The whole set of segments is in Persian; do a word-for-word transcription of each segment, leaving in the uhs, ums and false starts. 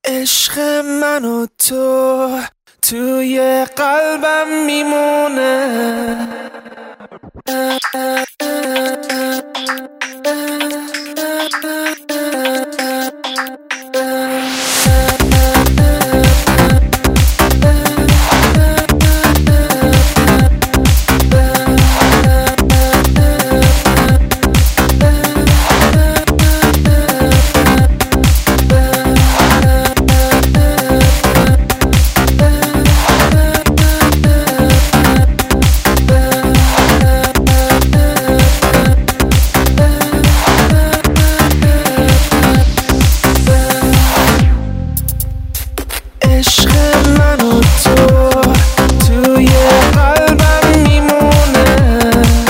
عشق من و تو توی قلبم میمونه. عشق من و تو توی قلبم میمونه.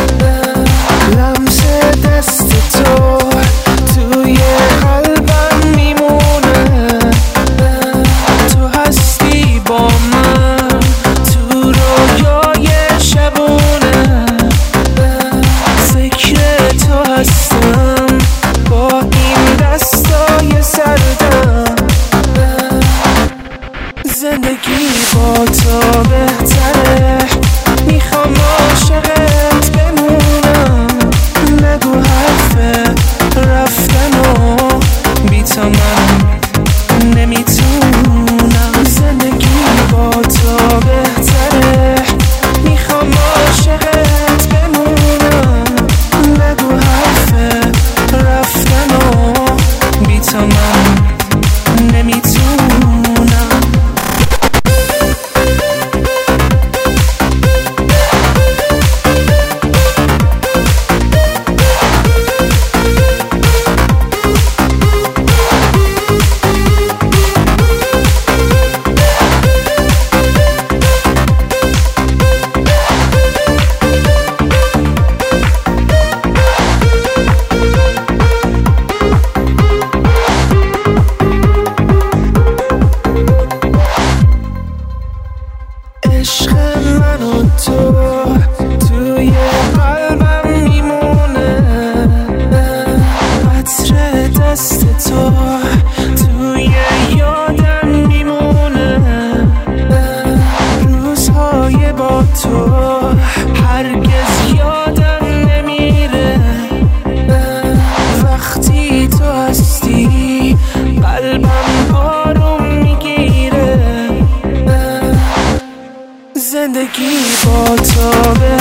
لمس دست تو توی قلبم میمونه. تو هستی با من تو رویای شبونه. فکر تو هستم با این دستای سردم. زندگی با تو بهتره، میخوام عاشقت بمونم. نگو حرف رفتن و بی تو من نمیتونم. زندگی با تو بهتره، میخوام عاشقت بمونم. نگو حرف رفتن و بی تو من نمیتونم. عشق من و تو توی قلبم میمونه. عطر دست تو توی یادم میمونه. روزهای با تو هرگز یادم نمیره. وقتی تو هستی قلبم آروم میگیره. زندگی با تو